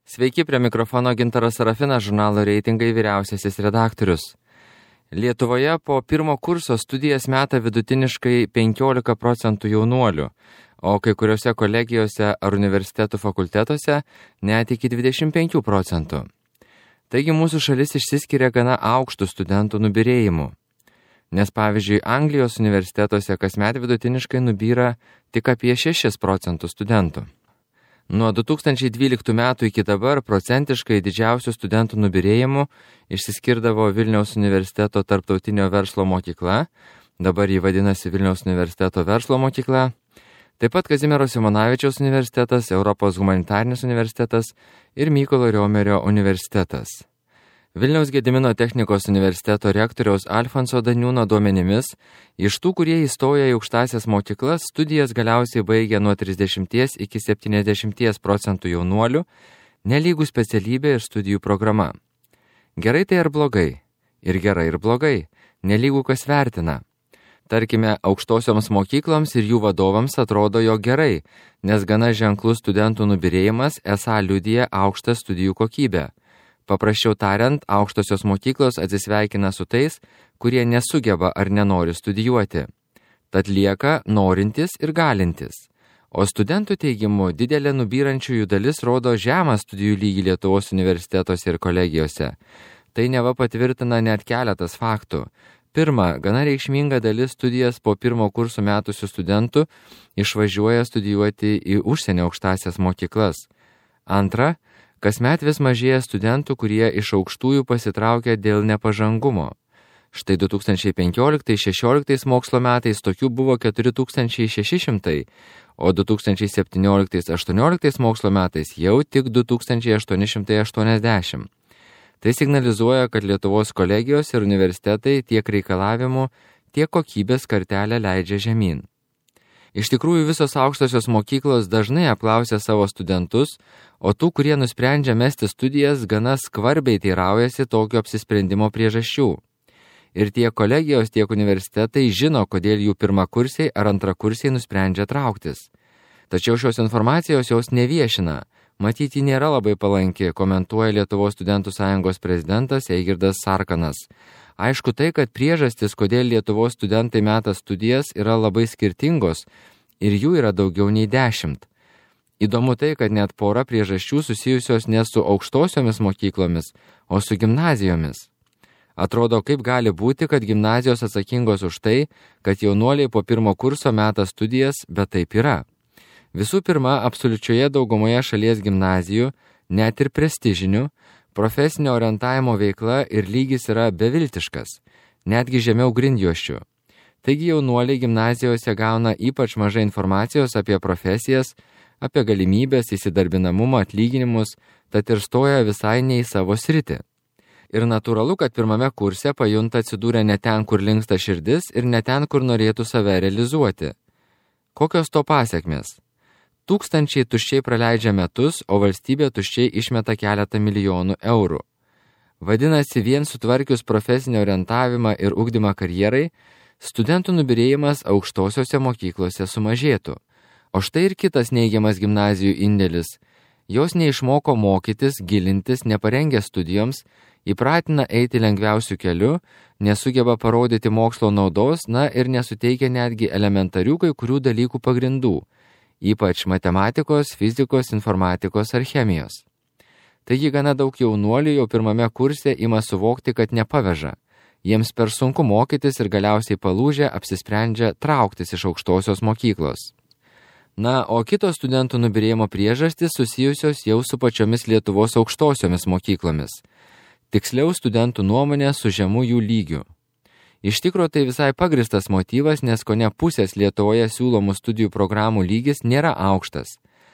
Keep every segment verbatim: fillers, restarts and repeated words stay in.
Sveiki, prie mikrofono Gintaras Sarafinas, žurnalo Reitingai vyriausiasis redaktorius. Lietuvoje po pirmo kurso studijas meta vidutiniškai penkiolika procentų jaunuolių, o kai kuriuose kolegijose ar universitetų fakultetuose net iki dvidešimt penkių procentų. Taigi mūsų šalis išsiskiria gana aukštų studentų nubyrėjimu. Nes pavyzdžiui, Anglijos universitetuose kasmet vidutiniškai nubyra tik apie šešis procentus studentų. Nuo du tūkstančiai dvyliktų metų iki dabar procentiškai didžiausių studentų nubyrėjimų išsiskirdavo Vilniaus universiteto tarptautinio verslo mokykla, dabar jį vadinasi Vilniaus universiteto verslo mokykla, taip pat Kazimiero Simonavičiaus universitetas, Europos humanitarinis universitetas ir Mykolo Riomerio universitetas. Vilniaus Gedimino technikos universiteto rektoriaus Alfonso Daniūno duomenimis, iš tų, kurie įstoja į aukštąsias mokyklas, studijas galiausiai baigia nuo trisdešimties iki septyniasdešimties procentų jaunuolių, nelygų specialybė ir studijų programa. Gerai tai ar blogai? Ir gerai ir blogai, nelygų kas vertina. Tarkime, aukštosioms mokykloms ir jų vadovams atrodo jo gerai, nes gana ženklus studentų nubyrėjimas esą liudija aukštą studijų kokybę. Paprasčiau tariant, aukštosios mokyklos atsisveikina su tais, kurie nesugeba ar nenori studijuoti. Tad lieka norintis ir galintis. O studentų teigimu didelė nubyrančiųjų dalis rodo žemą studijų lygį Lietuvos universitetuose ir kolegijose. Tai neva patvirtina net keletas faktų. Pirma, gana reikšminga dalis studijas po pirmo kurso metusių studentų išvažiuoja studijuoti į užsienio aukštąsias mokyklas. Antra, kasmet vis mažėja studentų, kurie iš aukštųjų pasitraukia dėl nepažangumo. Štai du tūkstančiai penkioliktais šešioliktais mokslo metais tokių buvo keturi tūkstančiai šeši šimtai, o du tūkstančiai septynioliktais aštuonioliktais mokslo metais jau tik du tūkstančiai aštuoni šimtai aštuoniasdešimt. Tai signalizuoja, kad Lietuvos kolegijos ir universitetai tiek reikalavimų, tiek kokybės kartelę leidžia žemyn. Iš tikrųjų, visos aukštosios mokyklos dažnai apklausia savo studentus, o tų, kurie nusprendžia mesti studijas, gana skvarbiai teiraujasi tokio apsisprendimo priežasčių. Ir tiek kolegijos, tiek universitetai žino, kodėl jų pirmakursiai ar antrakursiai nusprendžia trauktis. Tačiau šios informacijos jos neviešina. Matyti nėra labai palanki, komentuoja Lietuvos studentų sąjungos prezidentas Eigirdas Sarkanas. Aišku tai, kad priežastis, kodėl Lietuvos studentai meta studijas, yra labai skirtingos ir jų yra daugiau nei dešimt. Įdomu tai, kad net pora priežasčių susijusios ne su aukštosiomis mokyklomis, o su gimnazijomis. Atrodo, kaip gali būti, kad gimnazijos atsakingos už tai, kad jaunuoliai po pirmo kurso meta studijas, bet taip yra. Visų pirma, absoliučioje daugumoje šalies gimnazijų, net ir prestižinių, profesinio orientavimo veikla ir lygis yra beviltiškas, netgi žemiau grindjuosčių. Taigi jaunuoliai gimnazijose gauna ypač mažai informacijos apie profesijas, apie galimybės, įsidarbinamumą, atlyginimus, tad ir stoja visai ne į savo sritį. Ir natūralu, kad pirmame kurse pajunta atsidūrę ne ten, kur linksta širdis ir ne ten, kur norėtų save realizuoti. Kokios to pasekmės? Tūkstančiai tuščiai praleidžia metus, o valstybė tuščiai išmeta keletą milijonų eurų. Vadinasi, vien sutvarkius profesinį orientavimą ir ugdymą karjerai, studentų nubyrėjimas aukštosiose mokyklose sumažėtų. O štai ir kitas neigiamas gimnazijų indėlis. Jos neišmoko mokytis, gilintis, neparengę studijoms, įpratina eiti lengviausių kelių, nesugeba parodyti mokslo naudos, na ir nesuteikia netgi elementarių kai kurių dalykų pagrindų, ypač matematikos, fizikos, informatikos ar chemijos. Taigi gana daug jaunuolių jau pirmame kurse ima suvokti, kad nepaveža. Jiems per sunku mokytis ir galiausiai palūžę apsisprendžia trauktis iš aukštosios mokyklos. Na, o kitos studentų nubyrėjimo priežastys susijusios jau su pačiomis Lietuvos aukštosiomis mokyklomis. Tiksliau studentų nuomonė su žemu jų lygiu. Iš tikro tai visai pagristas motyvas, nes kone pusės Lietuvoje siūlomų studijų programų lygis nėra aukštas.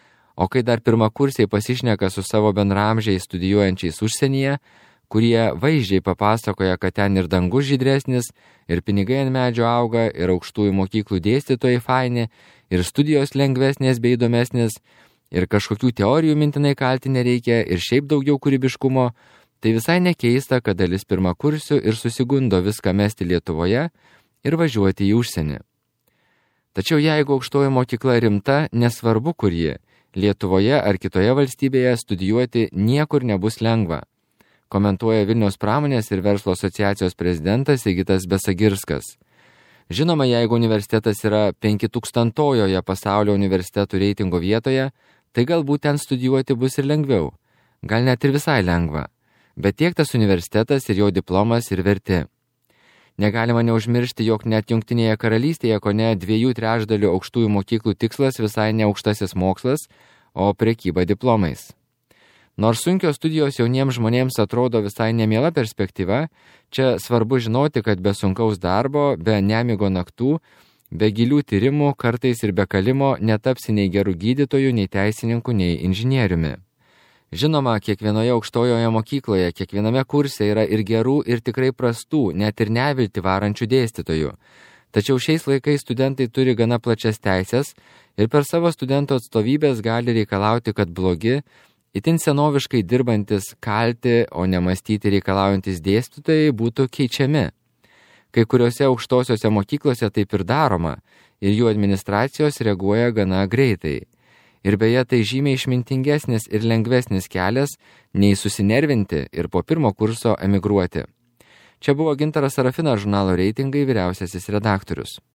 O kai dar pirmakursiai pasišneka su savo bendraamžiais studijuojančiais užsienyje, kurie vaizdžiai papasakoja, kad ten ir dangus žydresnis, ir pinigai ant medžio auga, ir aukštųjų mokyklų dėstytojai faini, ir studijos lengvesnės bei įdomesnės, ir kažkokių teorijų mintinai kalti nereikia, ir šiaip daugiau kūrybiškumo, tai visai nekeista, kad dalis pirmakursių ir susigundo viską mesti Lietuvoje ir važiuoti į užsienį. Tačiau jeigu aukštoji mokykla rimta, nesvarbu kur ji, Lietuvoje ar kitoje valstybėje studijuoti niekur nebus lengva, komentuoja Vilniaus pramonės ir verslo asociacijos prezidentas Sigitas Besagirskas. Žinoma, jeigu universitetas yra penkitūkstantojoje pasaulio universitetų reitingo vietoje, tai galbūt ten studijuoti bus ir lengviau, gal net ir visai lengva, bet tiek tas universitetas ir jo diplomas ir verti. Negalima neužmiršti, jog net Jungtinėje karalystėje kone dviejų trečdalių aukštųjų mokyklų tikslas visai ne aukštasis mokslas, o prekyba diplomais. Nors sunkios studijos jauniems žmonėms atrodo visai nemiela perspektyva, čia svarbu žinoti, kad be sunkaus darbo, be nemigo naktų, be gilių tyrimų, kartais ir be kalimo netapsi nei gerų gydytojų, nei teisininkų, nei inžinieriumi. Žinoma, kiekvienoje aukštojoje mokykloje, kiekviename kurse yra ir gerų, ir tikrai prastų, net ir nevilti varančių dėstytojų. Tačiau šiais laikais studentai turi gana plačias teisės ir per savo studentų atstovybės gali reikalauti, kad blogi, itin senoviškai dirbantis kalti, o ne mąstyti reikalaujantis dėstytojai būtų keičiami. Kai kuriuose aukštosiuose mokyklose taip ir daroma ir jų administracijos reaguoja gana greitai. Ir beje, tai žymiai išmintingesnis ir lengvesnis kelias, nei susinervinti ir po pirmo kurso emigruoti. Čia buvo Gintaras Sarafinas, žurnalo Reitingai vyriausiasis redaktorius.